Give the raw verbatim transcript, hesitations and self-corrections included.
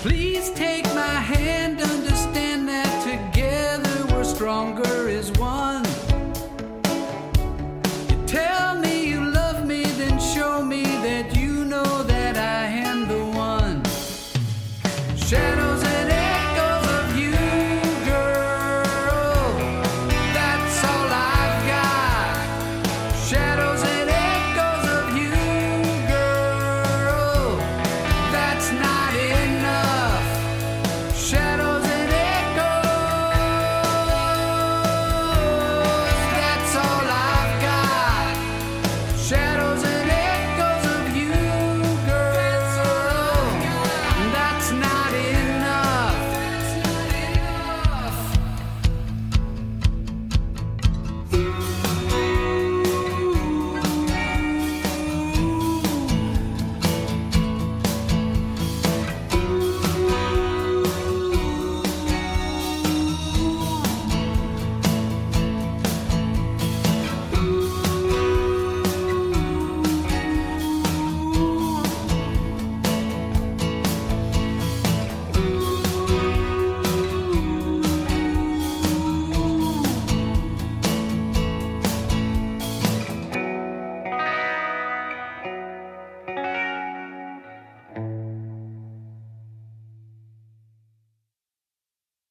Please take my hand, understand that together we're stronger as one. You tell me you love me, then show me that you know that I am the one. Shadow